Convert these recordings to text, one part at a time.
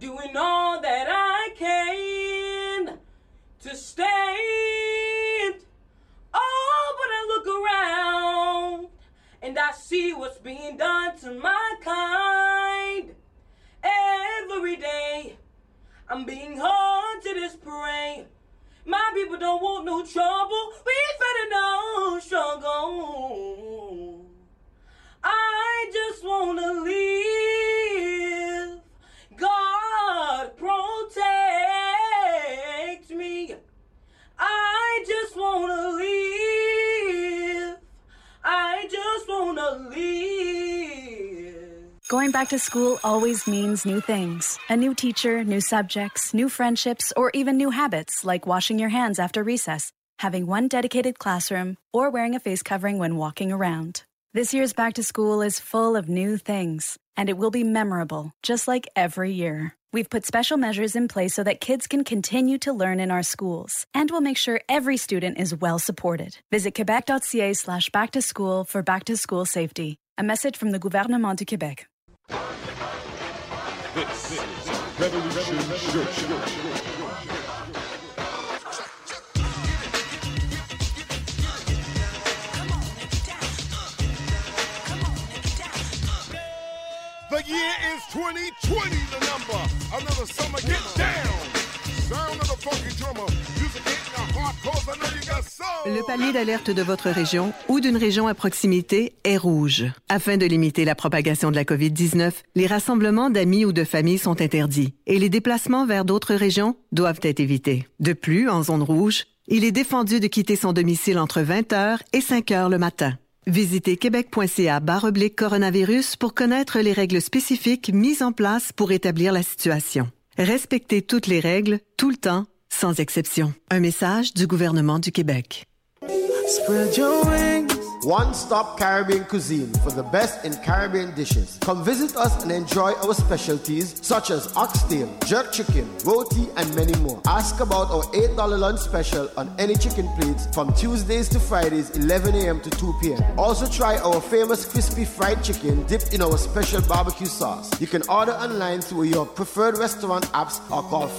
doing all that I can to stand. Oh, but I look around and I see what's being done to my kind. Every day I'm being hard to this prey. My people don't want no trouble. We better no struggle. I just wanna live. God protect me. I just wanna live. I just wanna live. Going back to school always means new things. A new teacher, new subjects, new friendships, or even new habits like washing your hands after recess, having one dedicated classroom, or wearing a face covering when walking around. This year's back to school is full of new things, and it will be memorable, just like every year. We've put special measures in place so that kids can continue to learn in our schools, and we'll make sure every student is well supported. Visit quebec.ca/back-to-school for back-to-school safety. A message from the Gouvernement du Québec. This is Revolution Church. The year is 2020, the number. Another summer, get down. Sound of the funky drummer. Music hitting the heart, cause I know you got soul. Le palier d'alerte de votre région ou d'une région à proximité est rouge. Afin de limiter la propagation de la COVID-19, les rassemblements d'amis ou de familles sont interdits et les déplacements vers d'autres régions doivent être évités. De plus, en zone rouge, il est défendu de quitter son domicile entre 20h et 5h le matin. Visitez québec.ca/coronavirus pour connaître les règles spécifiques mises en place pour établir la situation. Respectez toutes les règles, tout le temps, sans exception. Un message du gouvernement du Québec. Spread your wings. One Stop Caribbean Cuisine for the best in Caribbean dishes. Come visit us and enjoy our specialties such as oxtail, jerk chicken, roti, and many more. Ask about our $8 lunch special on any chicken plates from Tuesdays to Fridays, 11 a.m. to 2 p.m. Also try our famous crispy fried chicken dipped in our special barbecue sauce. You can order online through your preferred restaurant apps or call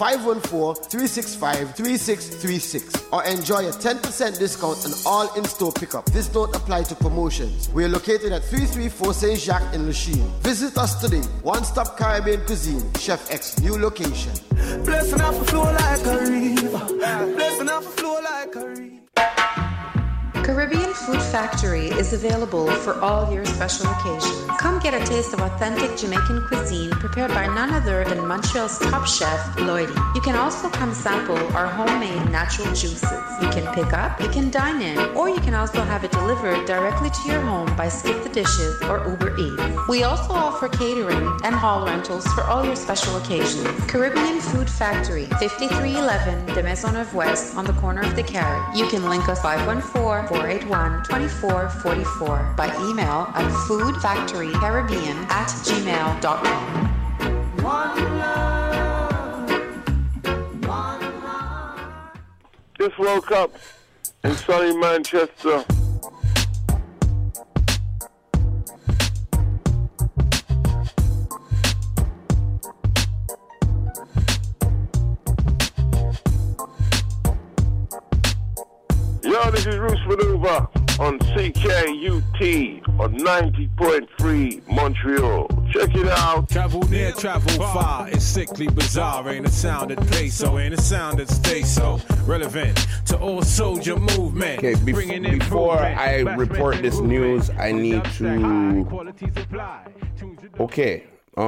514-365-3636 or enjoy a 10% discount on all in-store pickup. This don't apply to promotions. We are located at 334 St. Jacques in Lachine. Visit us today. One Stop Caribbean Cuisine, Chef X, new location. Blessing off a flow like a river. Blessing off a flow like a river. Caribbean Food Factory is available for all your special occasions. Come get a taste of authentic Jamaican cuisine prepared by none other than Montreal's top chef, Lloydie. You can also come sample our homemade natural juices. You can pick up, you can dine in, or you can also have it delivered directly to your home by Skip the Dishes or Uber Eats. We also offer catering and hall rentals for all your special occasions. Caribbean Food Factory, 5311 de Maisonneuve West on the corner of the Carré. You can link us 514-481-2444 by email at foodfactorycaribbean@gmail.com. One love. One love. Just woke up in sunny Manchester. Yo, this is Roos Maneuver on CKUT on 90.3 Montreal. Check it out. Travel near, travel far. It's sickly bizarre. Ain't a sound that plays so. Ain't a sound that stays so. Relevant to all soldier movement. Okay, before I report this news, I need to... Okay.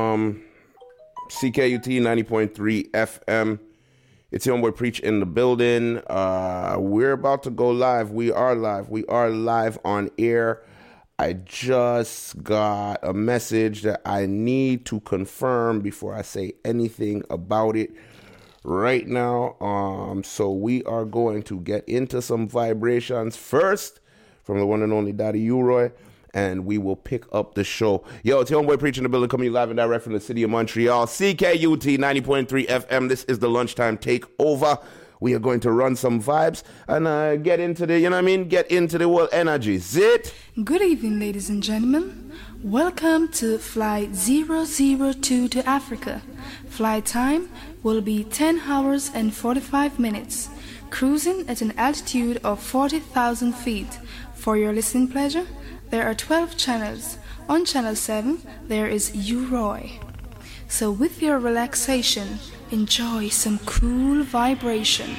CKUT 90.3 FM. It's your homeboy Preach in the building. We're about to go live. We are live. We are live on air. I just got a message that I need to confirm before I say anything about it right now. So we are going to get into some vibrations first from the one and only Daddy Uroy, and we will pick up the show. Yo, it's your homeboy Preach in the building, coming live and direct from the city of Montreal. CKUT 90.3 FM. This is the lunchtime takeover. We are going to run some vibes and get into the, get into the world energy. Zit? Good evening, ladies and gentlemen. Welcome to Flight 002 to Africa. Flight time will be 10 hours and 45 minutes, cruising at an altitude of 40,000 feet. For your listening pleasure, there are 12 channels. On channel 7, there is U-Roy. So with your relaxation, enjoy some cool vibration.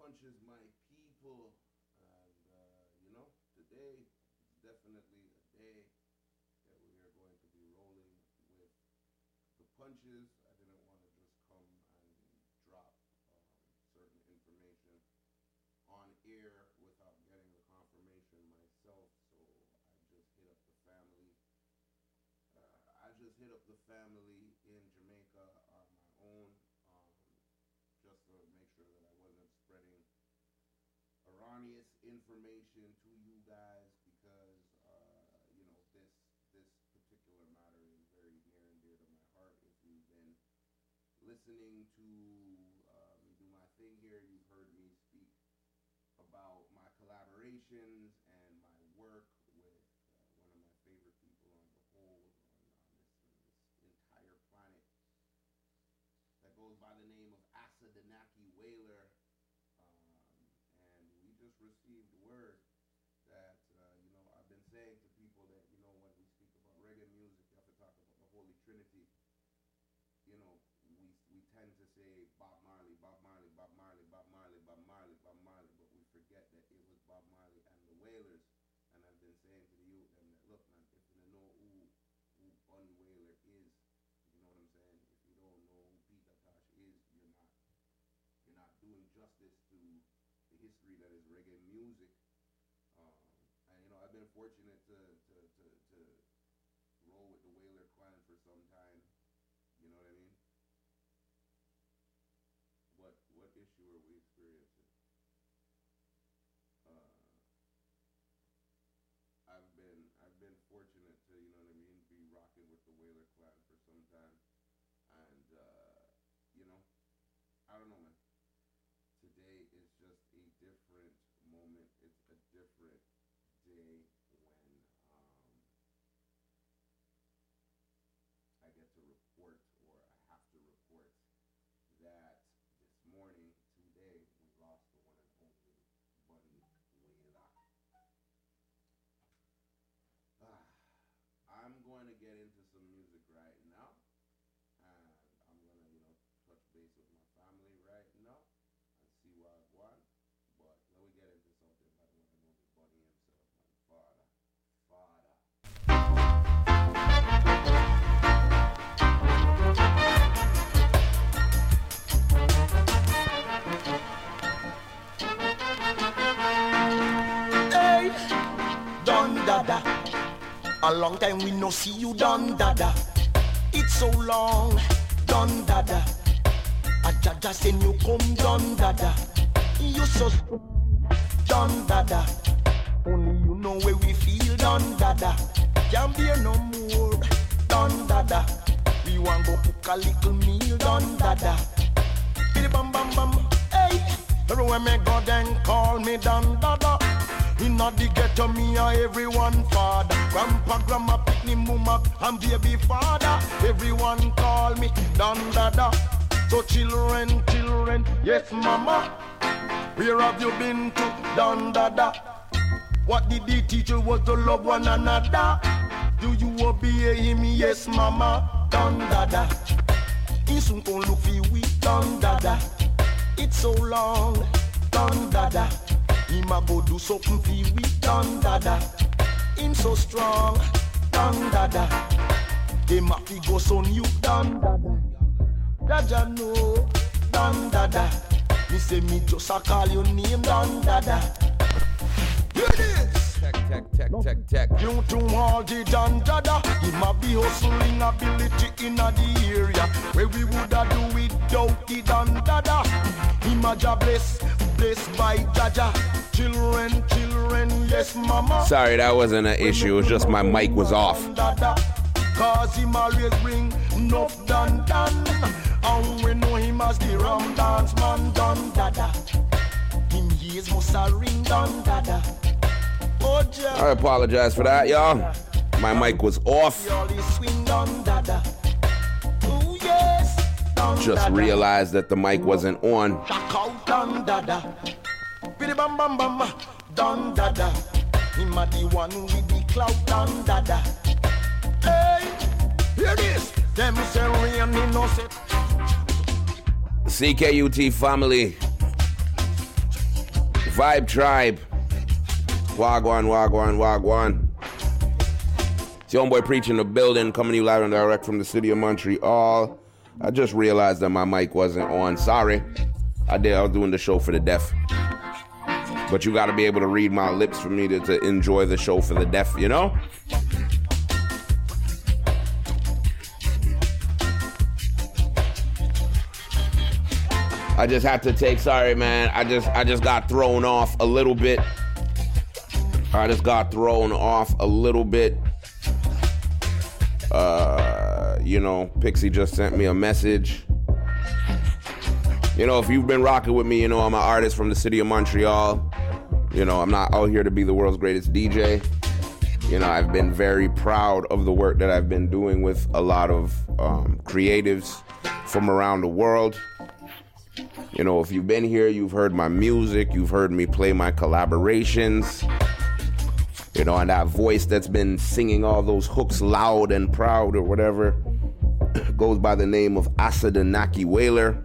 Punches, my people. And, today is definitely a day that we are going to be rolling with the punches. I didn't want to just come and drop certain information on air without getting the confirmation myself, so I just hit up the family. In Jamaica on my own, just to make sure that I wasn't spreading erroneous information to you guys, because this particular matter is very near and dear to my heart. If you've been listening to me do my thing here, you've heard me speak about my collaborations and my work with one of my favorite people on the whole on this entire planet that goes by the name of Asadanaki Whaler. And we just received word that, I've been saying to people that, when we speak about reggae music, you have to talk about the Holy Trinity. We tend to say Bob Marley, Bob Marley, Bob Marley, Bob Marley, Bob Marley, Bob Marley, but we forget that it was Bob Marley and the Wailers. And I've been saying to the youth that, look, man, if you know who Bunny Wailer is, you know what I'm saying? If you don't know who Peter Tosh is, you're not doing justice to the history that is reggae music. And I've been fortunate to roll with the Wailer clan for some time. You know what I mean? What issue are we experiencing? I've been fortunate to, be rocking with the Wailer clan for some time, and I don't know, man. Today is just a different moment. It's a different day when I get to report, or I have to report, that this morning, today, we lost the one and only Bunny Wailer. I'm going to get into some music right now, and I'm going to, touch base with my family right now and see what I want. But let me get into something by the one and only Bunny himself, my father. Hey, Don Dada. A long time we no see you, Don Dada. It's so long, Don Dada. A Jaja send you come, Don Dada. You so strong, Don Dada. Only you know where we feel, Don Dada. Can't bear no more, Don Dada. We want go cook a little meal, Don Dada. Biddy bam bam bam, hey. Everywhere me go then call me Don Dada. Inna the ghetto me a everyone father. Grandpa, grandma, pick mama and baby father. Everyone call me Don Dada. So children, yes mama. Where have you been to, Don Dada? What did he teach you was to love one another? Do you obey him? Yes mama, Don Dada. He soon gon' look for we, Don Dada. It's so long, Don Dada. Him a go do something for we, Don Dada. Him so strong, Don Dada. Him a fi go son you, Don Dada. Jaja know, Don Dada. Me say me just a call your name, Don Dada. Hear this. Tech. You to all the Don Dada. Him a be hustling ability in the area where we woulda do without the Don Dada. Him a job blessed by Jaja. Children, yes mama. Sorry, that wasn't an issue. It was just my mic was off. Cause him always bring enough Don. And we know him as the rum dance man, Don Dada. Him years must a ring, Don Dada. Oh, I apologize for that, y'all. My mic was off. Just realized that the mic wasn't on. Don Dada. Biddy bam bam bam. Don Dada. Him a the one with the clout, Don Dada. Hey, hear this. Them say rain innocent. CKUT family. Vibe Tribe. Wagwan, wagwan, wagwan. It's your homeboy Preach in the building, coming to you live and direct from the city of Montreal. I just realized that my mic wasn't on. Sorry. I was doing the show for the deaf. But you gotta be able to read my lips for me to enjoy the show for the deaf, you know? I just had to take, sorry man, I just got thrown off a little bit. You know, Pixie just sent me a message. You know, if you've been rocking with me, you know I'm an artist from the city of Montreal. You know, I'm not out here to be the world's greatest DJ. You know, I've been very proud of the work that I've been doing with a lot of creatives from around the world. You know, if you've been here, you've heard my music, you've heard me play my collaborations. You know, and that voice that's been singing all those hooks loud and proud or whatever goes by the name of Asadanaki Whaler.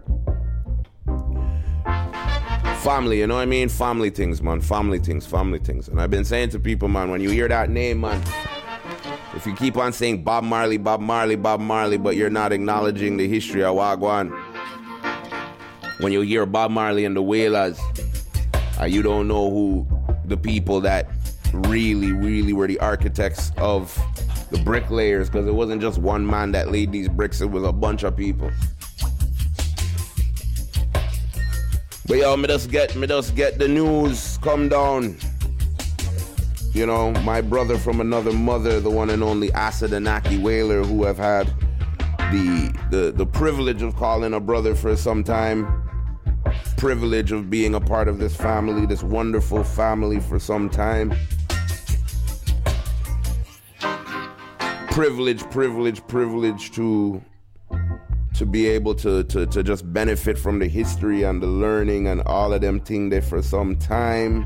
Family, you know what I mean? Family things, man. Family things. And I've been saying to people, man, when you hear that name, man, if you keep on saying Bob Marley, but you're not acknowledging the history of Wagwan, when you hear Bob Marley and the Wailers, you don't know who the people that really were the architects of the bricklayers, because it wasn't just one man that laid these bricks, it was a bunch of people. But yo, me just get the news come down. You know, my brother from another mother, the one and only Asadanaki Whaler, who I've had the privilege of calling a brother for some time, privilege of being a part of this family, this wonderful family for some time. Privilege to be able to just benefit from the history and the learning and all of them things there for some time.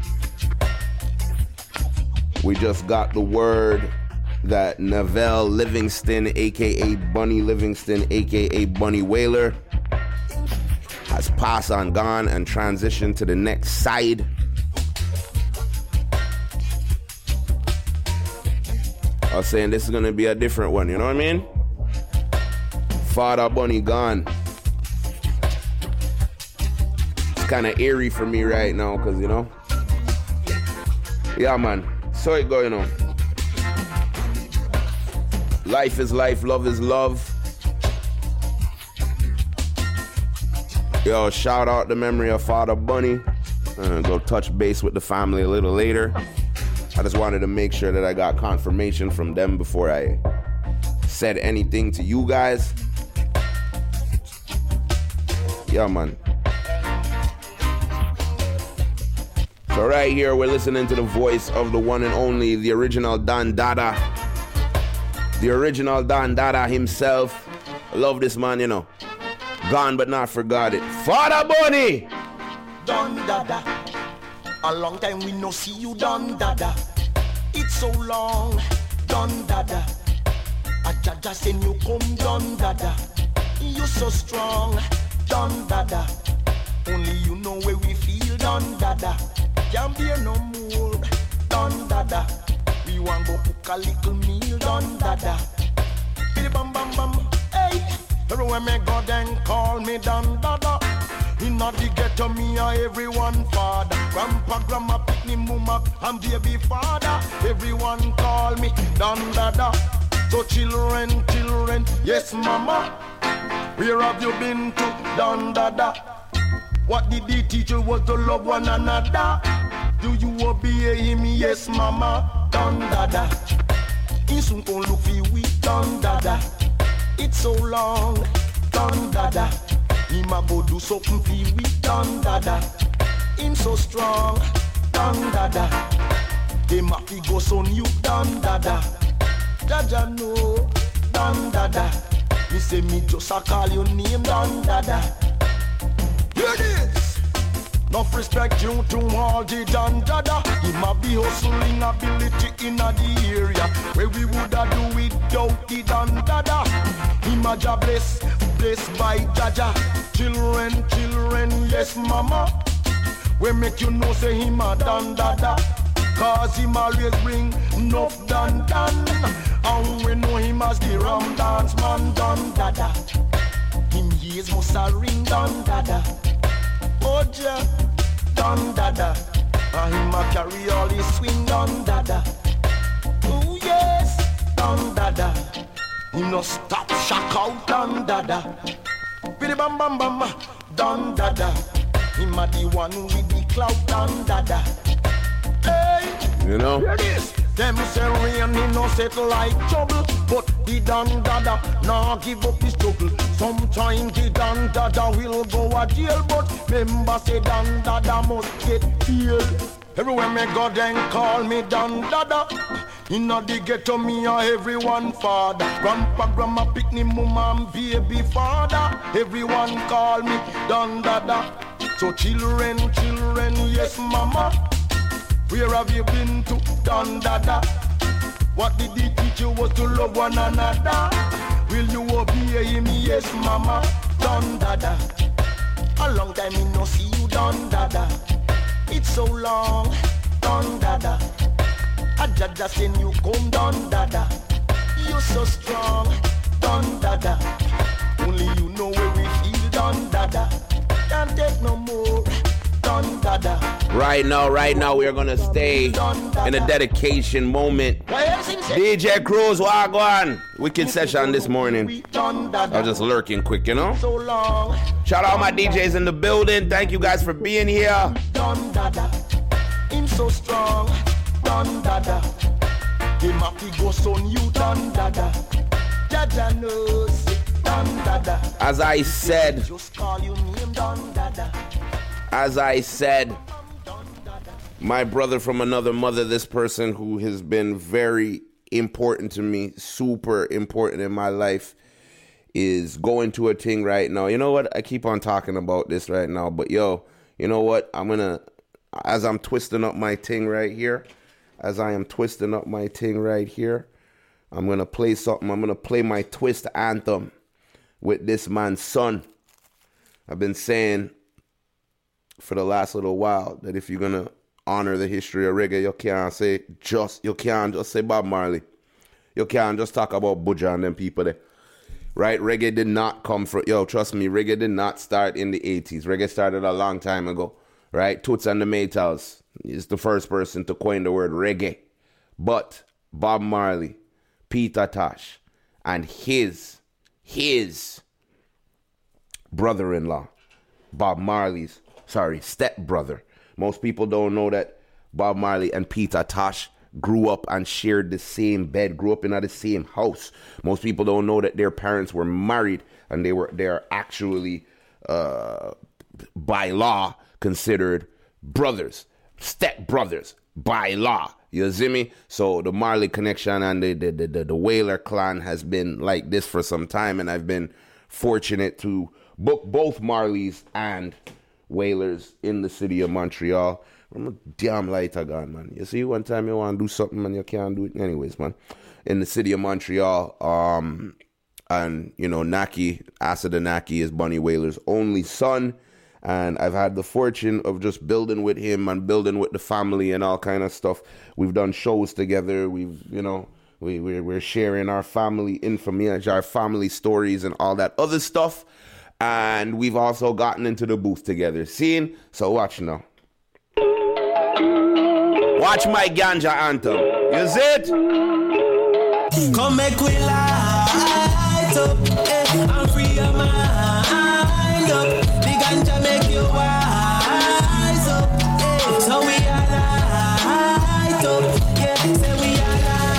We just got the word that Neville Livingston, aka Bunny Livingston, aka Bunny Whaler, has passed on, gone, and transitioned to the next side. I was saying this is gonna be a different one, you know what I mean? Father Bunny gone. It's kind of eerie for me right now, cause you know. Yeah, man. So it go, you know. Life is life, love is love. Yo, shout out the memory of Father Bunny. Go touch base with the family a little later. I just wanted to make sure that I got confirmation from them before I said anything to you guys. Yeah, man. So right here, we're listening to the voice of the one and only, the original Don Dada. The original Don Dada himself. I love this man, you know. Gone but not forgotten. Father Bunny! Don Dada. A long time we no see you, Don Dada. It's so long, Don Dada. A Jaja send you come, Don Dada. You so strong, Don Dada. Only you know where we feel, Don Dada. Can't be no more, Don Dada. We want go cook a little meal, Don Dada. Biddy bam bam bam, hey. Everywhere me go then call me Don Dada. Inna the ghetto me a everyone father. Grandpa, grandma, pick me mama and baby father. Everyone call me Don Dada. So children, yes mama. Where have you been to, Don Dada? What did the teacher was to love one another? Do you obey him? Yes mama. Don Dada. He soon gon' look for we, Don Dada. It's so long, Don Dada. He ma go do something for we, Don Dada. Him so strong, Don Dada. They ma fi go son you, Don Dada. Jaja no, Don Dada. Me say me just a call your name, Don Dada. Hear this. Enough respect you to all the Don Dada. He ma be hustling ability in the area where we woulda do without the Don Dada. He ma ja blessed by Jaja. Children, yes mama. We make you know say him a dan dada. Cause him always bring enough dan. And we know him as the ram dance man dan dada. Him years must a ring dan dada. Oh yeah, dan dada. And him a carry all his swing dan dada. Oh yes, dan dada. He no stop shock out dan dada. Bidi bam bam bam, dan dada. Him a the one with the clout dan dada. Hey, you know. Here it is. Them say rain he no settle like trouble, but the dan dada nah give up his struggle. Sometimes the dan dada will go a jail, but member say dan dada must get killed. Everywhere me go then call me dan dada. Inna the ghetto me a everyone father. Grandpa, grandma, picnic, mama and baby father. Everyone call me dan dada. So children, yes mama. Where have you been to, dan dada? What did he teach you was to love one another? Will you obey him? Yes mama, dan dada. A long time me no see you, dan dada. It's so long, dan dada. I just seen you come, dan dada. You so strong, dan dada. Only you know where we feel, dan dada. Can't take no more, dan dada. Right now, we are gonna stay in a dedication moment. DJ Cruz, wagwan. Wicked session this morning. I was just lurking quick, you know. Shout out my DJs in the building. Thank you guys for being here. Dan dada, him so strong, dan dada. Him happy go son you, dan dada. Jaja knows, dan dada. As I said, Just call you name, dan dada. My brother from another mother, this person who has been very important to me, super important in my life, is going to a thing right now. You know what? I keep on talking about this right now, but yo, you know what? As I'm twisting up my thing right here, I'm going to play something. I'm going to play my twist anthem with this man's son. I've been saying for the last little while that if you're going to honor the history of reggae, you can't just say Bob Marley. You can't just talk about Buja and them people there. Right? Reggae did not come from, trust me, reggae did not start in the 80s. Reggae started a long time ago. Right? Toots and the Maytals is the first person to coin the word reggae. But Bob Marley, Peter Tosh, and his brother-in-law, Bob Marley's, stepbrother. Most people don't know that Bob Marley and Peter Tosh grew up and shared the same bed, grew up in the same house. Most people don't know that their parents were married and they're actually by law considered brothers, stepbrothers by law. You see me? So the Marley connection and the Wailer clan has been like this for some time, and I've been fortunate to book both Marleys and Wailers in the city of Montreal. I'm a damn lighter gun, man. You see, one time you want to do something and you can't do it anyways, man. In the city of Montreal, and Naki, Acid and Naki is Bunny Wailer's only son, and I've had the fortune of just building with him and building with the family and all kind of stuff. We've done shows together. We're sharing our family infamy, our family stories and all that other stuff. And we've also gotten into the booth together. Seeing? So watch now. Watch my ganja anthem. You see it? Come make we light up, and free your mind up. The ganja make you wise up, so we are light up. Yeah, say we are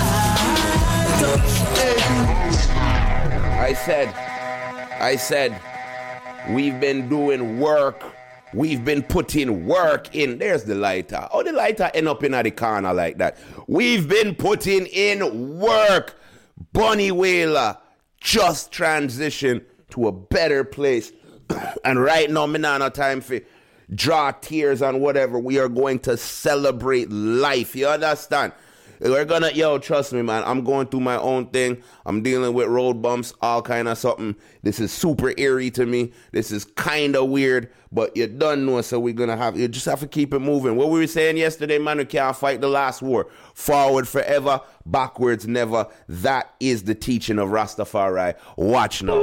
light up. I said, we've been doing work. We've been putting work in. There's the lighter. Oh, the lighter end up in the corner like that. We've been putting in work. Bunny Wailer just transitioned to a better place. And right now, me not no time for draw tears and whatever. We are going to celebrate life. You understand? We're gonna, yo, trust me, man. I'm going through my own thing. I'm dealing with road bumps, all kind of something. This is super eerie to me. This is kind of weird, but you don't know, so you just have to keep it moving. What we were saying yesterday, man, we can't fight the last war. Forward forever, backwards never. That is the teaching of Rastafari. Watch now.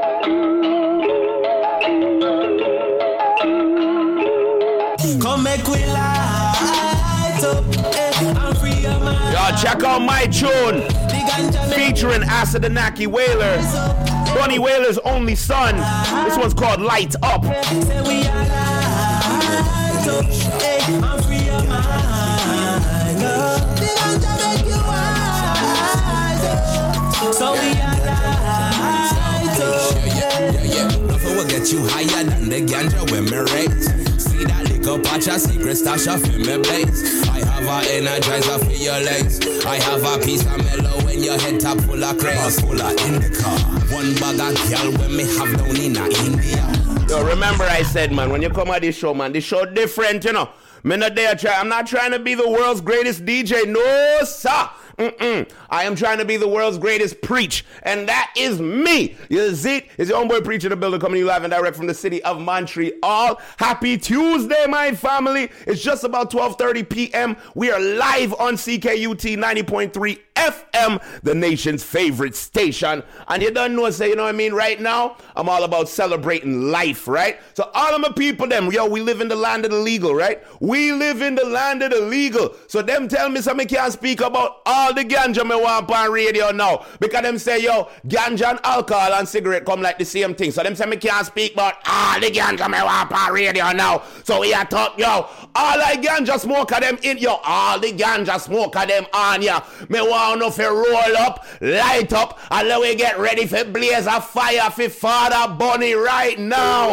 Come make we light up, and free your mind. Yo, check out my tune featuring Asadinaki Whaler, Bunny Whaler's only son. This one's called Light Up. Say we are light up, and free your mind. The ganja make you wise up. So we are light up, yeah. Nothing will get you higher than the ganja when me raise. See that liquor patch, a secret stash of in me blaze. I have a energizer for your legs. I have a piece of mellow when your head top full of craze. Full of indica. One bag of girl when me have down in India. Yo, remember I said, man, when you come at this show, man, this show different, you know. I'm not trying to be the world's greatest DJ. No, sir. I am trying to be the world's greatest preach, and that is me. You see, it's your homeboy Preacher in the building, coming to you live and direct from the city of Montreal. Happy Tuesday, my family. It's just about 12:30 p.m. We are live on CKUT 90.3 FM, the nation's favorite station. And you don't know, say, you know what I mean? Right now, I'm all about celebrating life, right? So all of my people, them, yo, we live in the land of the legal, right? We live in the land of the legal. So them tell me something can't speak about all the ganja me want on radio now. Because them say, yo, ganja and alcohol and cigarette come like the same thing. So them say me can't speak about all the ganja me want on radio now. So we are talk, yo, all the ganja smoker them in, yo, all the ganja smoker them on ya. Me want to roll up, light up, and let we get ready for blaze a fire for Father Bunny right now.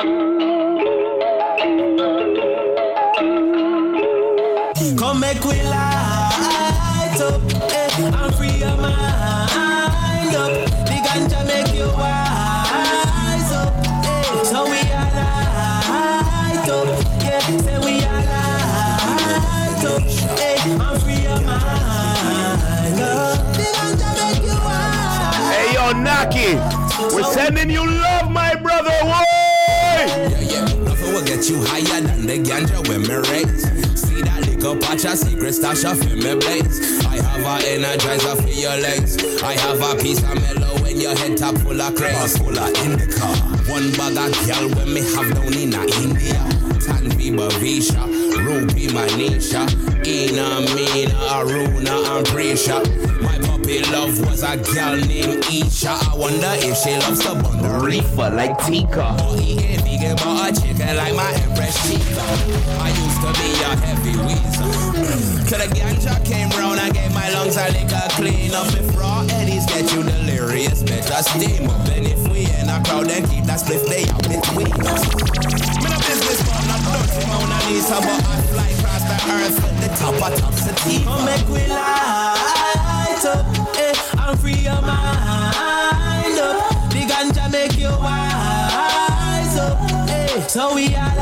come make we light up, and free your mind up. The ganja make you wise up, so we are light up, yeah, say we are light up, and free your mind up. The ganja make you wise. Hey yo, Naki, we're sending you love, my brother. Whoa! Yeah, nothing will get you higher than the ganja when me raise. See that liquor patch, a secret stash of in me blaze. I have a energizer for your legs. I have a piece of mellow when your head top full of craze. Full of indica. One bag of girl when me have down in India. Tanvi Bavisha, Ruby Manisha, Ina, Mina, Aruna, and Prisha. My puppy love was a girl named Isha. I wonder if she loves the bun reefer like Tika. Oh, he gave a chicken like my Empress Chica. I used to be a heavy weasel. Till the ganja came round, I gave my lungs a liquor clean up. If raw eddies get you delirious, better steam up. And if we in a crowd, then keep that split day up between us. Me no business, but not dirty Mona Lisa, but I fly across the earth at the top of city. Come make we light up, and free your mind up. The ganja make you wise up, so we are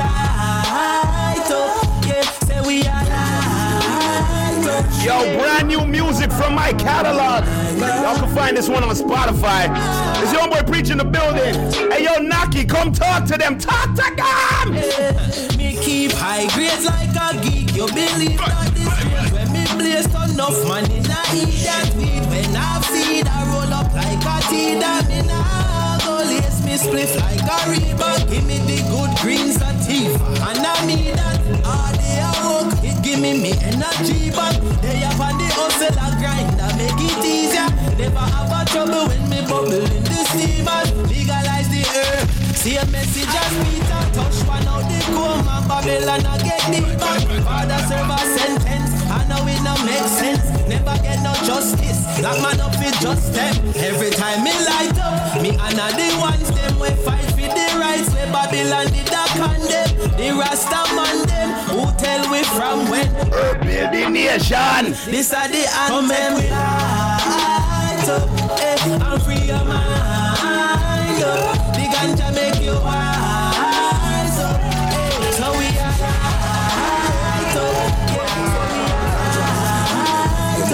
light up, yeah, say we are light up. Yo, brand new music from my catalog. Y'all can find this one on Spotify. It's your boy Preach in the building. Hey yo, Naki, come talk to them. Talk to them. Me keep high grades like a geek. You believe that this weed when me blaze enough money na eat that weed. When I feed I roll up like a tea that me nah go lace me spliff like a Reebok. Give me the good green sativa and I mean that all day I work it give me energy back. They up on the hustle and grind and make it easier. Never have a trouble when me bubble in the steamer. Legalize the herb. See a message as Peter touch one out the comb and Babylon I get deeper. Father serve a sentence. I know it no make sense. Never get no justice. Black man up with just them. Every time me light up, me and the ones them we fight for the rights. Where Babylon did a condemn. The Rasta man them who tell we from when. Building nation. This are the anthem. We light up, and free your mind up. The ganja make you wise up, so we are light up, yeah, so we are light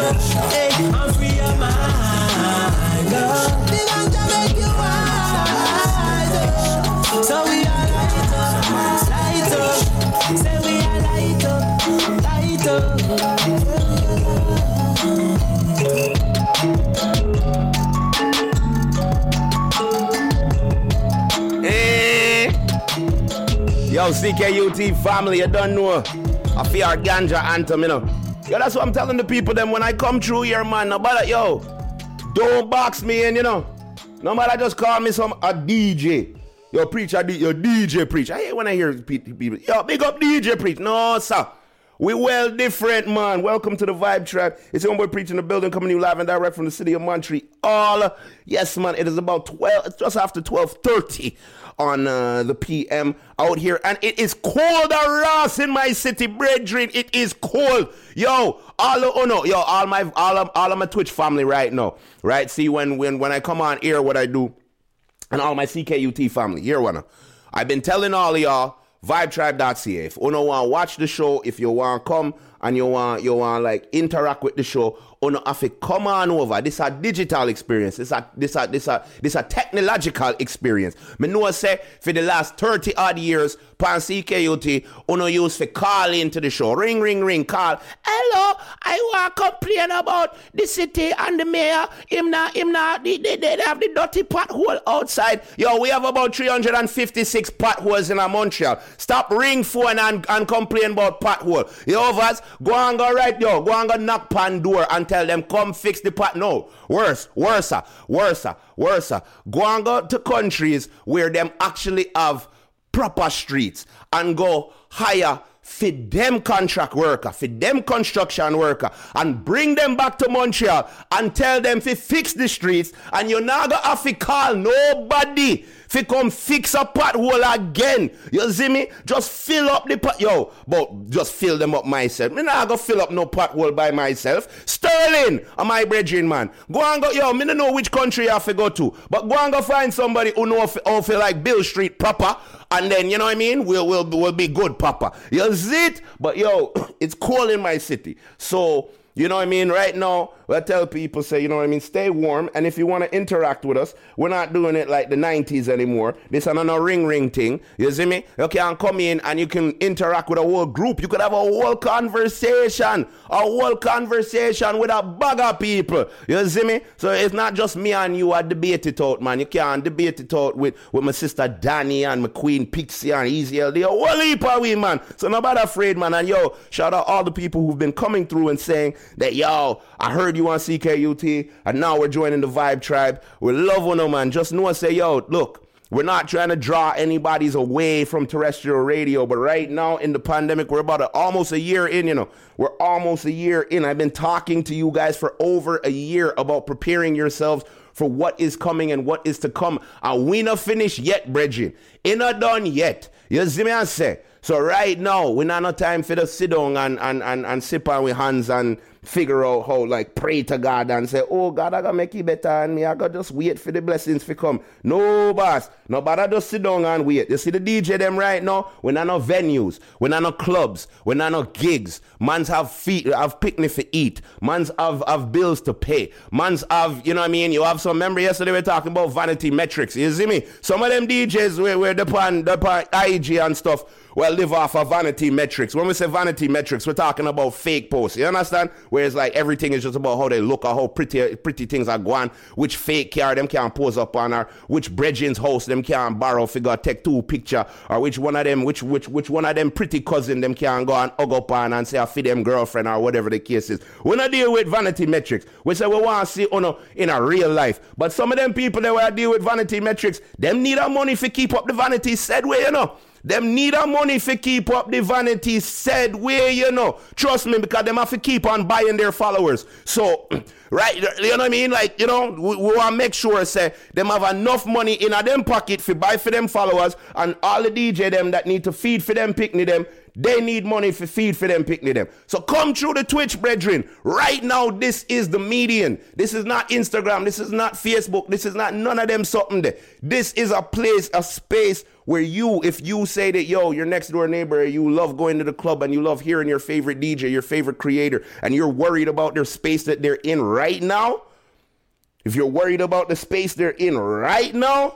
Yo, CKUT family, you don't know. I feel our ganja anthem, you know. Yo, that's what I'm telling the people them when I come through here, man. No matter, yo, don't box me in, you know. No matter, just call me a DJ. Yo, preach, your DJ preach. I hate when I hear people, yo, big up DJ preach. No, sir. We well different, man. Welcome to the Vibe Tribe. It's your boy Preach in the building, coming to you live and direct from the city of Montreal. Yes, man, it is about 12, it's just after 12:30 on the PM out here. And it is cold around in my city, brethren. It is cold. Yo, all my Twitch family right now, right? See, when I come on here, what I do, and all my CKUT family, here, I've been telling all of y'all, vibetribe.ca. If you want to watch the show, if you want to come and you want like interact with the show, you have to come on over. This is a digital experience. This is a technological experience. Me know say for the last 30 odd years, pan CKUT, you use for call into the show. Ring, ring, ring, call. Hello, I want to complain about the city and the mayor. They have the dirty pothole outside. Yo, we have about 356 potholes in Montreal. Stop ring phone and complain about pothole. Yo, overs, go and go right, yo. Go and go knock pan door and tell them come fix the pot. No, worse. Go and go to countries where them actually have proper streets and go hire for them contract worker, for them construction worker, and bring them back to Montreal and tell them to fix the streets, and you're not gonna have to call nobody fi come fix a pothole again. You see me? Just fill up the pot. Yo, but just fill them up myself. Me not gonna fill up no pothole by myself. Sterling, my brethren, man. Go and go, yo, me don't know which country you have to go to, but go and go find somebody who know how to like Bill Street proper, and then, you know what I mean? We'll be good, papa. You see it? But yo, it's cold in my city. So, you know what I mean? Right now, I tell people, say, you know what I mean? Stay warm. And if you want to interact with us, we're not doing it like the 90s anymore. This is another ring thing. You see me? You can come in and you can interact with a whole group. You could have a whole conversation with a bag of people. You see me? So it's not just me and you are debate it out, man. You can debate it out with my sister Danny and my queen Pixie and Easy LD. A whole heap of we, man. So nobody afraid, man. And yo, shout out all the people who've been coming through and saying that, yo, I heard you on CKUT, and now we're joining the Vibe Tribe. We love one of man. Just know, say, yo, look, we're not trying to draw anybody's away from terrestrial radio, but right now in the pandemic, we're about almost a year in, you know. We're almost a year in. I've been talking to you guys for over a year about preparing yourselves for what is coming and what is to come. And we not finished yet, brethren. It not done yet. You see me I say? So right now, we not no time for the sit down and sip on with hands and figure out how, like, pray to God and say, oh, God, I gotta make it better, and me, I gotta just wait for the blessings to come. No, boss. Nobody just sit down and wait. You see the DJ them right now? We're not no venues. We're not no clubs. We're not no gigs. Mans have picnic to eat. Mans have bills to pay. Mans have, you know what I mean? You have some, remember yesterday we were talking about vanity metrics. You see me? Some of them DJs where the pan IG and stuff, well, live off of vanity metrics. When we say vanity metrics, we're talking about fake posts. You understand? Whereas like everything is just about how they look or how pretty things are going, which fake car them can pose up on, or which brethrens house them can borrow figure take two picture, or which one of them pretty cousin them can go and hug up on and say I feed them girlfriend or whatever the case is. We not deal with vanity metrics. We say we want to see in a real life. But some of them people that will deal with vanity metrics, them need our money to keep up the vanity said way, you know. Them need our money to keep up the vanity said way, you know. Trust me, because them have to keep on buying their followers. So, right, you know what I mean? Like, you know, we want to make sure, say, them have enough money in a them pocket to buy for them followers, and all the DJ them that need to feed for them, picnic them, they need money for feed for them, picnic them. So come through the Twitch, brethren. Right now, this is the median. This is not Instagram. This is not Facebook. This is not none of them something there. This is a place, a space where you, if you say that, yo, your next door neighbor, you love going to the club and you love hearing your favorite DJ, your favorite creator, and you're worried about their space that they're in right now, if you're worried about the space they're in right now,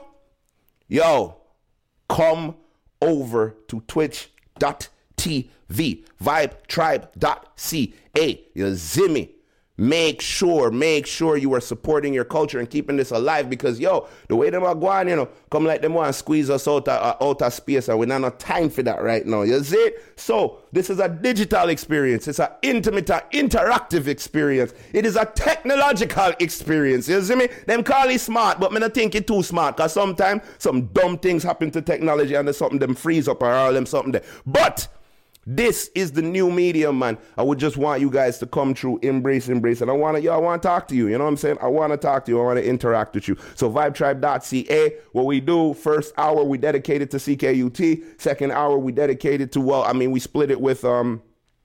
yo, come over to twitch.tv, vibetribe.ca. You see me? Make sure you are supporting your culture and keeping this alive, because, yo, the way them are going, you know, come like them want to squeeze us out of space, and we don't have time for that right now. You see? So this is a digital experience. It's an intimate, interactive experience. It is a technological experience. You see me? Them call it smart, but me not think it too smart, because sometimes some dumb things happen to technology and there's something them freeze up or all them something there. But this is the new medium, man. I would just want you guys to come through, embrace. And I want to talk to you. You know what I'm saying? I want to talk to you. I want to interact with you. So vibetribe.ca, what we do, first hour, we dedicated to CKUT. Second hour, we dedicated to, we split it with, the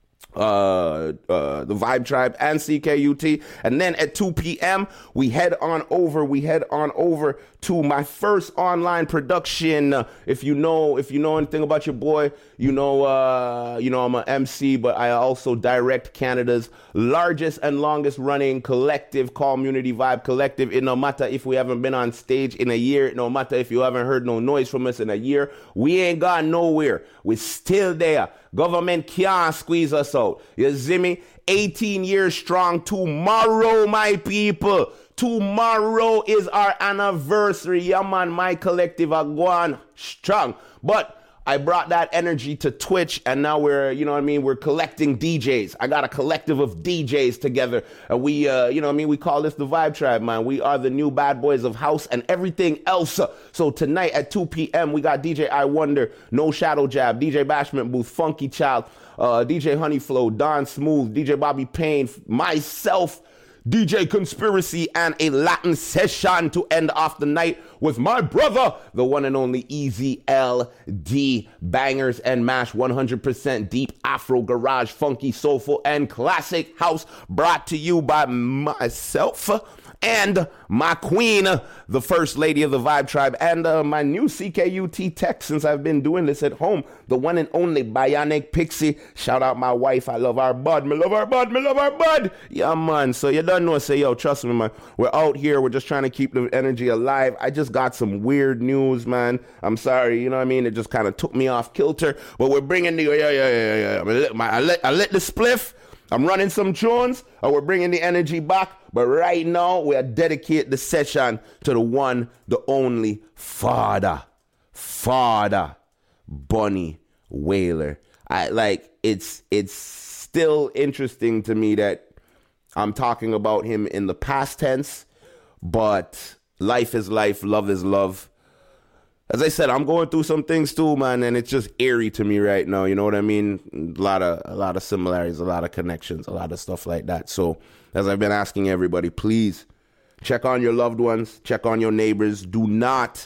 Vibe Tribe and CKUT. And then at 2 p.m. we head on over to my first online production. If you know anything about your boy, you know I'm an MC, but I also direct Canada's largest and longest running collective, Community Vibe Collective. It no matter if we haven't been on stage in a year, no matter if you haven't heard no noise from us in a year, we ain't gone nowhere. We're still there. Government can't squeeze us out. You see me? 18 years strong tomorrow, my people. Tomorrow is our anniversary. Yeah, man, my collective are going strong. But I brought that energy to Twitch, and now we're collecting DJs. I got a collective of DJs together, and we call this the Vibe Tribe, man. We are the new bad boys of house and everything else. So tonight at 2 p.m., we got DJ I Wonder, No Shadow Jab, DJ Bashment Booth, Funky Child, DJ Honeyflow, Don Smooth, DJ Bobby Payne, myself, DJ Conspiracy, and a Latin session to end off the night with my brother, the one and only Easy LD. Bangers and mash, 100% deep Afro, garage, funky, soulful, and classic house, brought to you by myself and my queen, the first lady of the Vibe Tribe, and my new CKUT tech, since I've been doing this at home, the one and only Bionic Pixie. Shout out my wife. I love our bud. Me love our bud. Yeah, man. So you don't know, say, yo, trust me, man. We're out here. We're just trying to keep the energy alive. I just got some weird news, man. I'm sorry. You know what I mean? It just kind of took me off kilter. But we're bringing the, I lit the spliff. I'm running some tunes, and we're bringing the energy back. But right now, we are dedicating the session to the one, the only Father Bunny Wailer. It's still interesting to me that I'm talking about him in the past tense, but life is life, love is love. As I said, I'm going through some things too, man, and it's just eerie to me right now. You know what I mean? A lot of similarities, a lot of connections, a lot of stuff like that. So, as I've been asking everybody, please check on your loved ones, check on your neighbors. Do not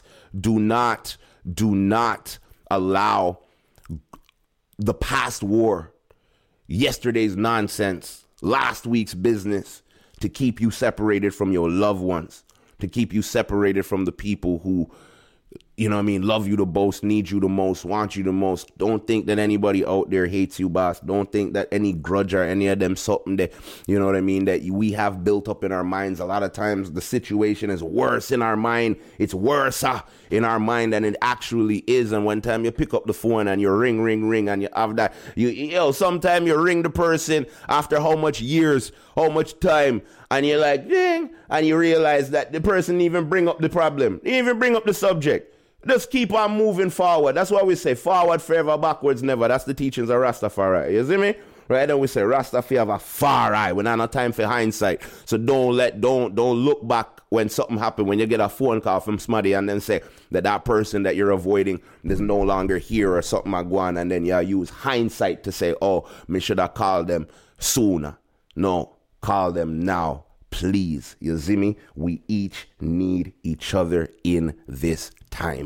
allow the past war, yesterday's nonsense, last week's business to keep you separated from your loved ones, to keep you separated from the people who, you know what I mean, love you the most, need you the most, want you the most. Don't think that anybody out there hates you, boss. Don't think that any grudge or any of them something that, you know what I mean, that we have built up in our minds. A lot of times the situation is worse in our mind. It's worse in our mind than it actually is. And one time you pick up the phone and you ring, and you have that, sometime you ring the person after how much years, how much time, and you're like, ding, and you realize that the person didn't even bring up the problem, didn't even bring up the subject. Just keep on moving forward. That's why we say forward forever, backwards never. That's the teachings of Rastafari. You see me? Right? Then we say Rastafari have a far eye. We don't have time for hindsight. So don't look back when something happened, when you get a phone call from somebody and then say that person that you're avoiding is no longer here or something I go on, and then you use hindsight to say, oh, me should have called them sooner. No, call them now. Please, you see me? We each need each other in this time.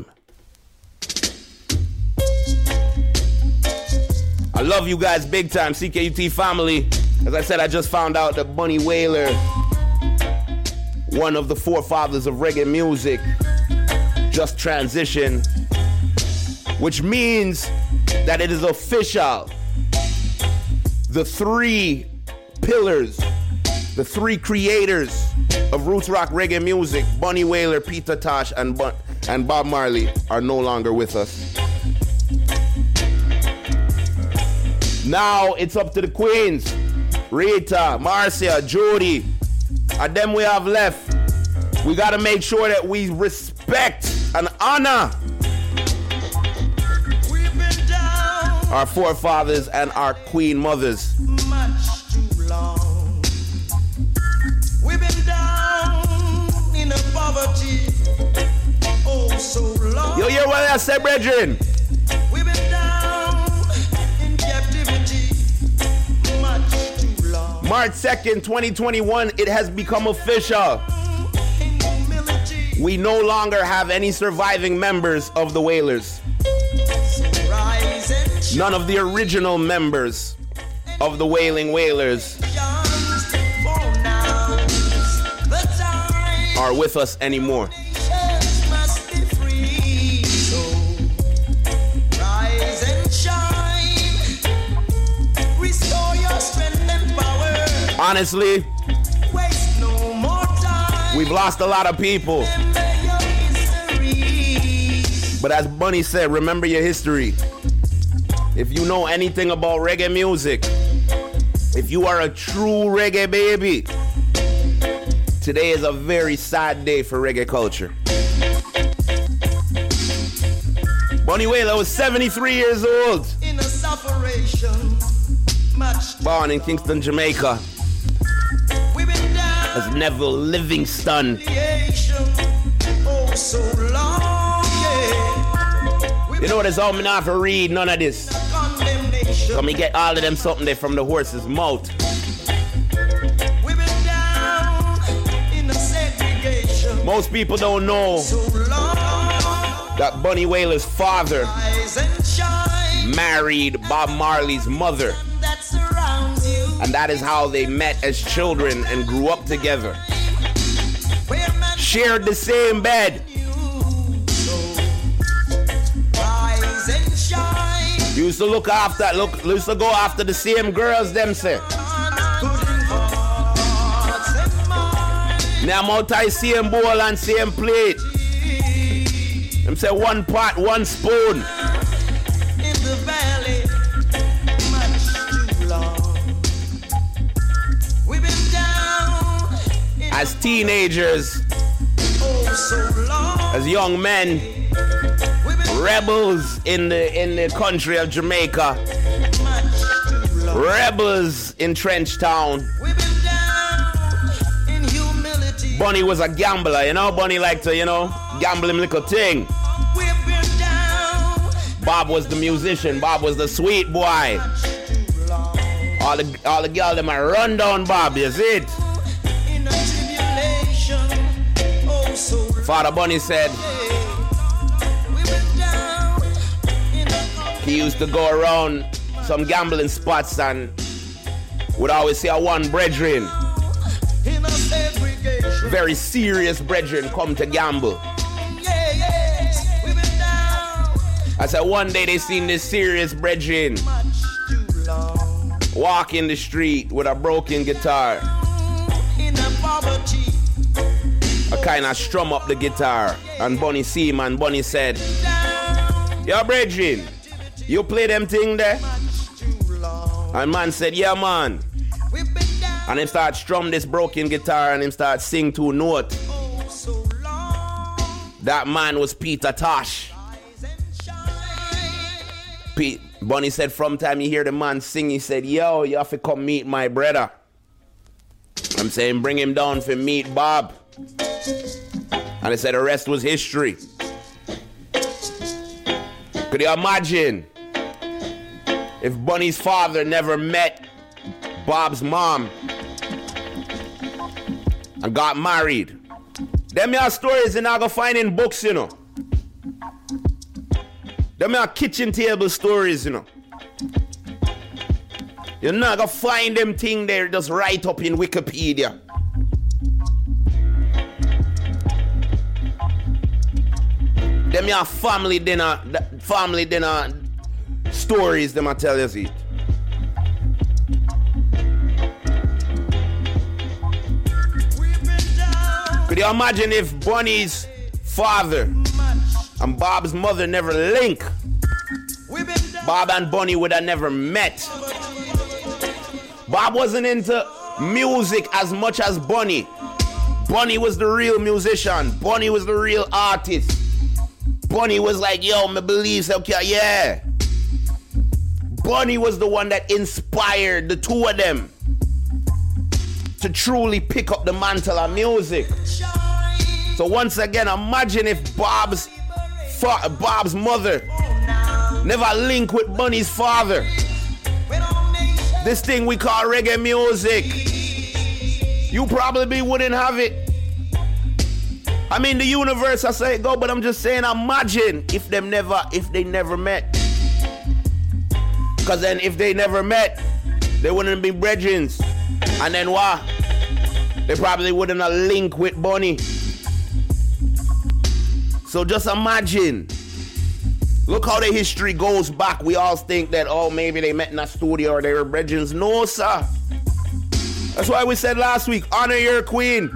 I love you guys big time, CKUT family. As I said, I just found out that Bunny Wailer, one of the forefathers of reggae music, just transitioned, which means that it is official. The three pillars, the three creators of roots rock reggae music, Bunny Wailer, Peter Tosh, and Bob Marley, are no longer with us. Now it's up to the queens. Rita, Marcia, Jody, and them we have left. We gotta make sure that we respect and honor our forefathers and our queen mothers. Much too long. We've been down in a poverty, oh so long. You hear what I said, brethren? We've been down in captivity, much too long. March 2nd, 2021, it has become official. We no longer have any surviving members of the Wailers. None of the original members of the Wailing Wailers are with us anymore. Honestly, we've lost a lot of people. But as Bunny said, remember your history. If you know anything about reggae music, if you are a true reggae baby, today is a very sad day for reggae culture. Bunny Wailer was 73 years old. Born in Kingston, Jamaica. As Neville Livingston. You know what, it's all me not for read none of this. So me get all of them something there from the horse's mouth. Most people don't know that Bunny Wailer's father married Bob Marley's mother. And that is how they met as children and grew up together. Shared the same bed. Used to used to go after the same girls, them say. Now multi same bowl and same plate. Them say one pot, one spoon. In the valley, much too long. We've been down as teenagers, as young men, rebels in the country of Jamaica, rebels in Trench Town. Bunny was a gambler, you know. Bunny liked to, gamble him little thing. Bob was the musician. Bob was the sweet boy. All the girls them a run down Bob, you see it? Father Bunny said he used to go around some gambling spots and would always see a one brethren, very serious brethren, come to gamble. I said one day they seen this serious brethren walk in the street with a broken guitar. I kind of strum up the guitar and Bunny see him and Bunny said, "Yo brethren, you play them thing there?" And man said, "Yeah man." And him start strum this broken guitar and him start sing two notes. That man was Peter Tosh. Bunny said from time you hear the man sing, he said, "Yo, you have to come meet my brother." I'm saying bring him down for meet Bob. And he said the rest was history. Could you imagine if Bunny's father never met Bob's mom and got married? Them are stories you're not gonna find in books, you know. Them are kitchen table stories, you know. You're not gonna find them thing there just right up in Wikipedia. Them are family dinner stories, them I tell you see. Could you imagine if Bunny's father and Bob's mother never link? Bob and Bunny would have never met. Bob wasn't into music as much as Bunny. Bunny was the real musician. Bunny was the real artist. Bunny was like, yo, me believe, okay, yeah. Bunny was the one that inspired the two of them to truly pick up the mantle of music. So once again, imagine if Bob's mother never linked with Bunny's father. This thing we call reggae music, you probably wouldn't have it. I mean, the universe, I say it go, but I'm just saying, imagine if they never met. Because then if they never met, they wouldn't be brethren. And then what? They probably wouldn't have linked with Bunny. So just imagine. Look how the history goes back. We all think that, oh, maybe they met in a studio or they were brethren. No, sir. That's why we said last week, honor your queen.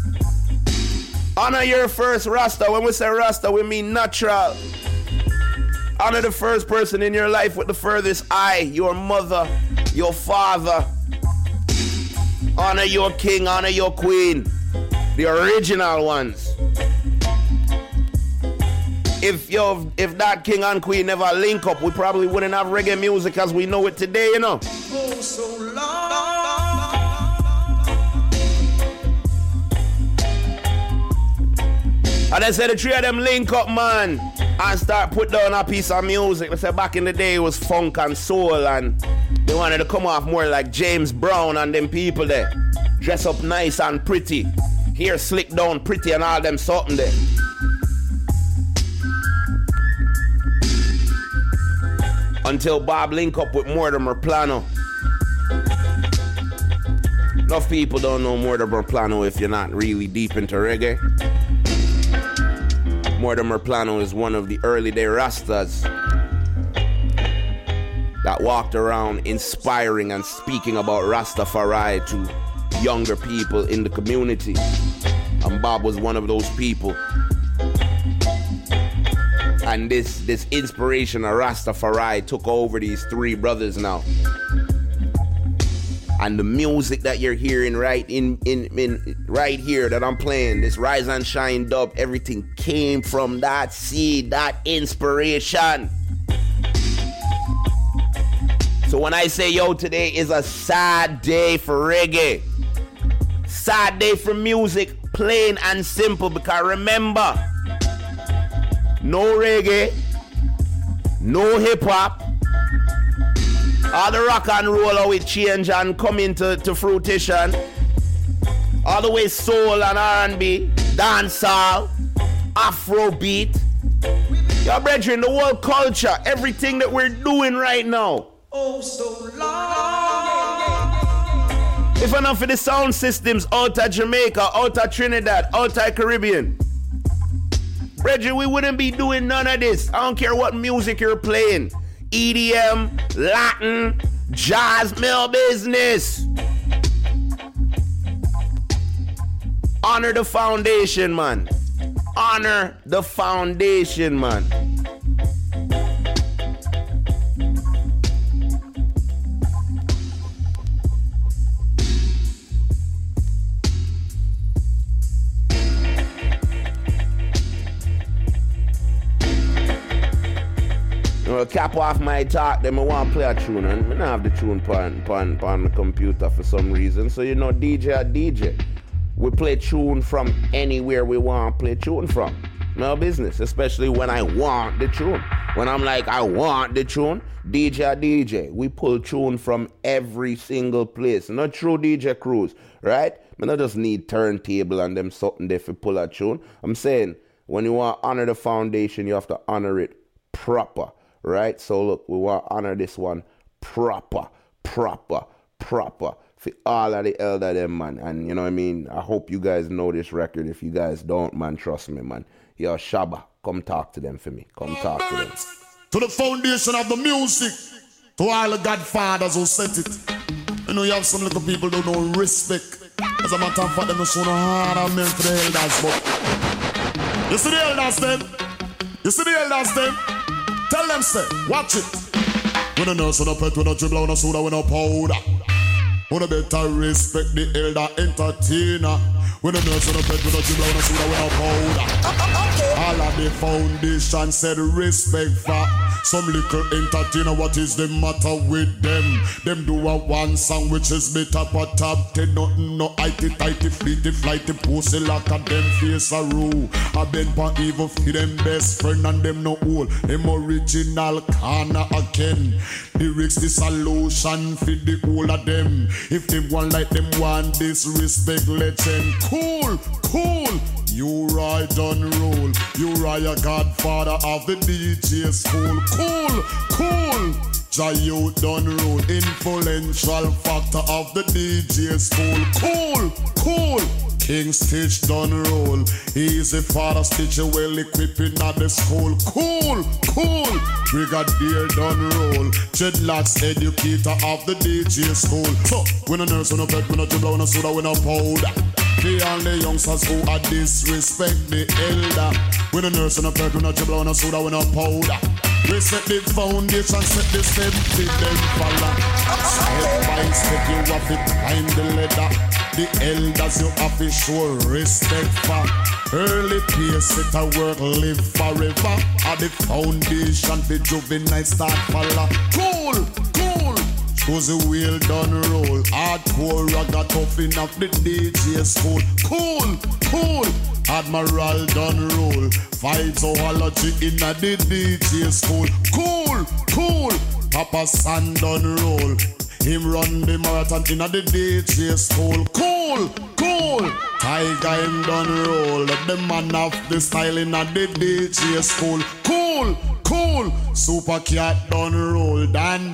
Honor your first Rasta. When we say Rasta, we mean natural. Honor the first person in your life with the furthest eye. Your mother, your father. Honor your king, honor your queen. The original ones. If that king and queen never link up, we probably wouldn't have reggae music as we know it today, you know. Oh, so long. And they said the three of them link up, man, and start put down a piece of music. They said back in the day it was funk and soul, and they wanted to come off more like James Brown and them people there. Dress up nice and pretty. Hair slick down pretty and all them something there. Until Bob link up with Mortimer Plano. Enough people don't know Mortimer Plano if you're not really deep into reggae. Mortimer Plano is one of the early day Rastas that walked around inspiring and speaking about Rastafari to younger people in the community. And Bob was one of those people. And this inspiration of Rastafari took over these three brothers now. And the music that you're hearing right in right here that I'm playing, this Rise and Shine dub, everything came from that seed, that inspiration. So when I say, yo, today is a sad day for reggae, sad day for music, plain and simple, because remember, no reggae, no hip-hop. All the rock and roll how it change and come into fruition. All the way soul and R&B, dancehall, Afrobeat. Your brethren, the whole culture, everything that we're doing right now. Oh, so long. If enough of the sound systems out of Jamaica, out of Trinidad, out of Caribbean, brethren, we wouldn't be doing none of this. I don't care what music you're playing. EDM, Latin, jazz, mill business. Honor the foundation, man. Honor the foundation, man. Cap off my talk, then I want to play a tune, and I don't have the tune on the computer for some reason. So you know, DJ, we play tune from anywhere we want to play tune from. No business, especially when I want the tune. When I'm like, I want the tune, DJ, we pull tune from every single place. Not true DJ Cruise, right? I don't just need turntable and them something there for pull a tune. I'm saying, when you want to honor the foundation, you have to honor it proper. Right? So look, we want to honor this one proper for all of the elder them, man. And you know what I mean? I hope you guys know this record. If you guys don't, man, trust me, man. Yo, Shabba, come talk to them for me. Come talk to them. To the foundation of the music, to all the godfathers who set it. You know, you have some little people who don't respect. As a matter of fact, them so hard on men for the elders, but you see the elders them? Tell them, say, watch it. We no nurse, we no pet, we no dribbler, we no soda, we no powder. Wanna better respect the elder entertainer. When the nurse on the bed, when the dribble, when the soda, when the powder. All of the foundation said respect for some little entertainer. What is the matter with them? Them do a one song which is me top a top 10. Nothing no itty tighty fleety flighty pussy like a them face a rule. I been pa even for them best friend and them no old. Them original corner again. Lyrics the solution for the whole of them. If they want like them want disrespect legend. Cool, cool. You right done rule. You right a godfather of the DJ school. Cool, cool. Jayu done rule. Influential factor of the DJ school. Cool, cool. King Stitch done roll. He's the father Stitch well equipping at the school. Cool, cool. Brigadier done roll. Dreadlocks educator of the DJ school. So, when a nurse, when a pet, when a dribble, when a soda, when a powder. The only youngsters who are disrespect the elder. When a nurse, when a pet, when a dribble, when a soda, when a powder. Reset the foundation, set the step, to them follow. Step by step, you have to climb the ladder. The elders you have to show respect for. Early peers set a work, live forever. At the foundation, the juvenile start follow. Cool, cool. Shows the wheel done roll. Hardcore ragga tough enough the DJ school. Cool, cool. Admiral done roll. Vibesology in the DJ school. Cool, cool. Papa San done roll. Him run the marathon in the DJ school. Cool, cool. Tiger him done roll. The man of the style in the DJ school. Cool, cool. Super Cat done roll. Dan,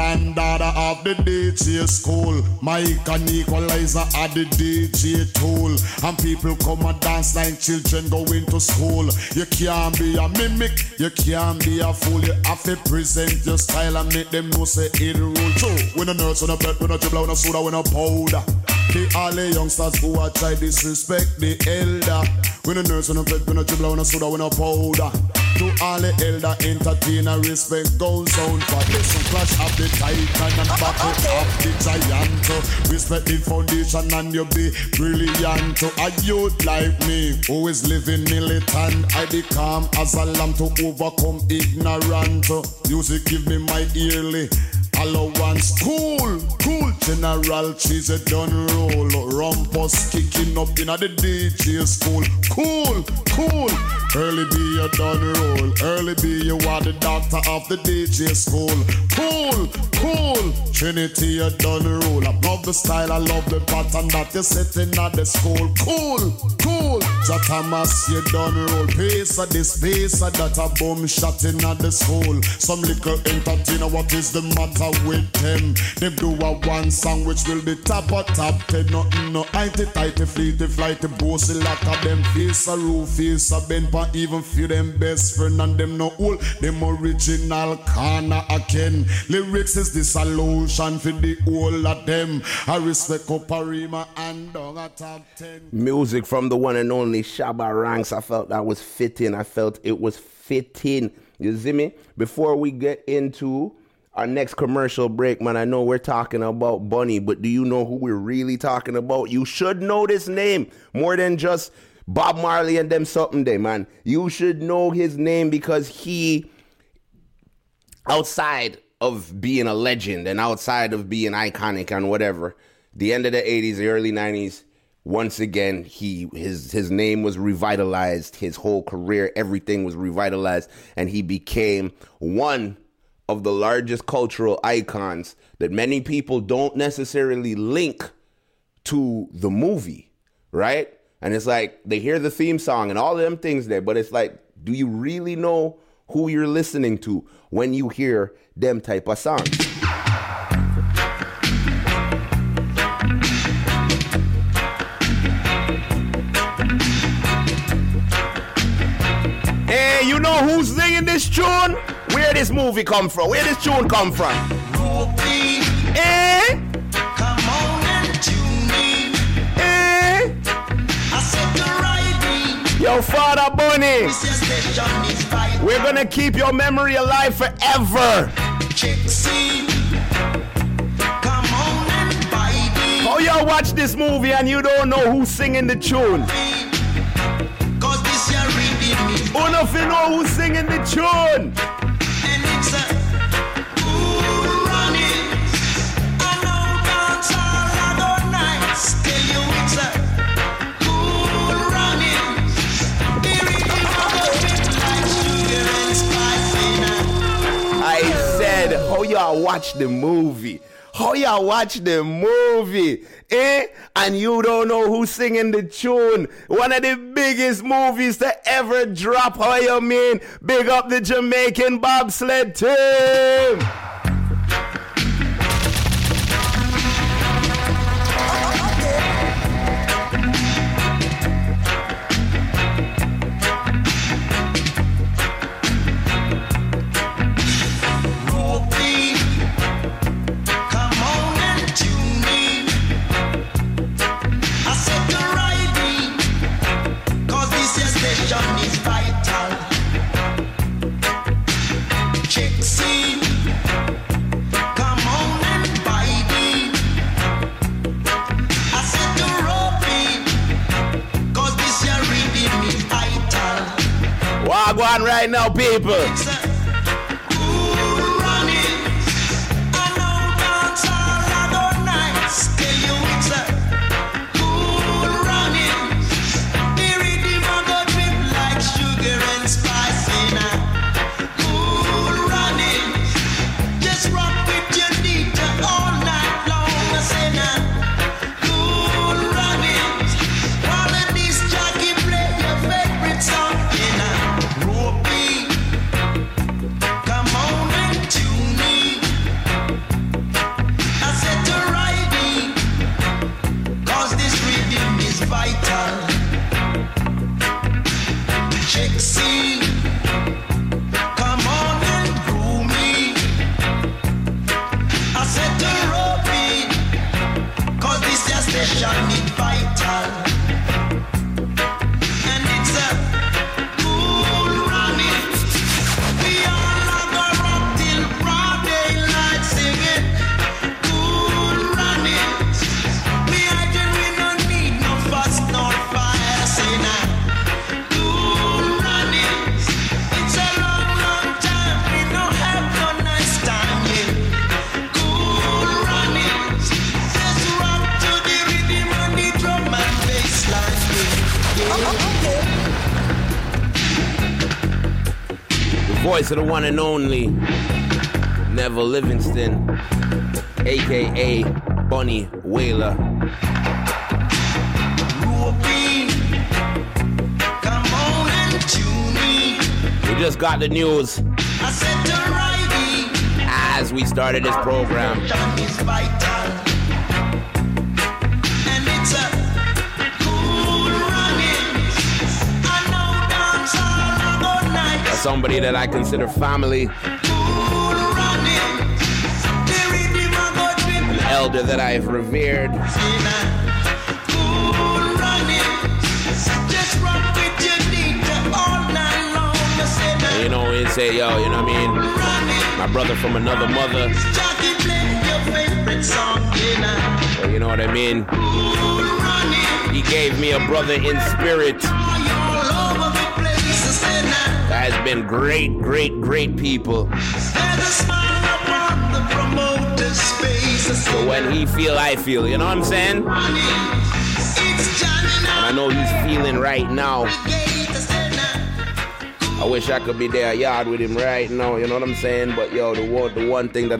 dada of the DJ school. Mike and Equalizer at the DJ tool. And people come and dance like children going to school. You can't be a mimic, you can't be a fool. You have to present your style and make them know say it rule. True. When a nurse, when a pet, when a dribble, when a soda, when a powder. The all the youngsters who are try disrespect the elder. When a nurse, when a pet, when a dribble, when a soda, when a powder. To all the elder entertainer, respect goes on for this. Clash of the titan and battle of the giant. Respect the foundation and you be brilliant. A youth like me, who is living militant. I be calm as a lamb to overcome ignorant. Music give me my yearly allowance. Cool, cool. General Cheese a done roll. Rumpus kicking up in the DJ school. Cool, cool. Early be a done roll. Early be you are the doctor of the DJ school. Cool, cool. Trinity a done roll. I love the style, I love the pattern that you're setting at the school. Cool, cool. Jatamas you done roll. Pace of this, pace of that, a boom shot in at the school. Some little entertainer, what is the matter with them? They do a one song which will be top or top 10. Nothing no itty tighty fleety flighty bossy like a them face a roof, face a bend pa even feel them best friend and them no old. Them original corner again. Lyrics is the solution for the whole of them. I respect Oparima and dog a top 10. Music from the one and only Shabba Ranks. I felt that was fitting. I felt it was fitting. You see me? Before we get into our next commercial break, man, I know we're talking about Bunny, but do you know who we're really talking about? You should know this name more than just Bob Marley and them something day, man. You should know his name because he, outside of being a legend and outside of being iconic and whatever, the end of the 80s, the early 90s, once again, his name was revitalized. His whole career, everything was revitalized, and he became one of the largest cultural icons that many people don't necessarily link to the movie, right? And it's like, they hear the theme song and all of them things there, but it's like, do you really know who you're listening to when you hear them type of songs? Hey, you know who's singing this tune? Where this movie come from? Where this tune come from? Ruby, come on and tune me. I said to ride me. Yo, Father Bunny, we're gonna keep your memory alive forever. Check scene. Come on and buy y'all watch this movie and you don't know who's singing the tune? Who if you know who's singing the tune? And it's a cool running. I know dance all other nights. Tell you it's a cool running. The rhythm of the beat like sugar and spice. I said, how y'all watch the movie? How y'all watch the movie? Eh? And you don't know who's singing the tune. One of the biggest movies to ever drop. How you mean? Big up the Jamaican bobsled team. Wagwan right now, people. Voice of the one and only Neville Livingston, aka Bunny Wailer. We just got the news as we started this program. Somebody that I consider family, an elder that I've revered. And you know, he say, yo, you know what I mean? My brother from another mother. So you know what I mean? He gave me a brother in spirit. That has been great, great, great people. So when he feel, I feel. You know what I'm saying? And I know he's feeling right now. I wish I could be there yard with him right now. You know what I'm saying? But yo, the one thing that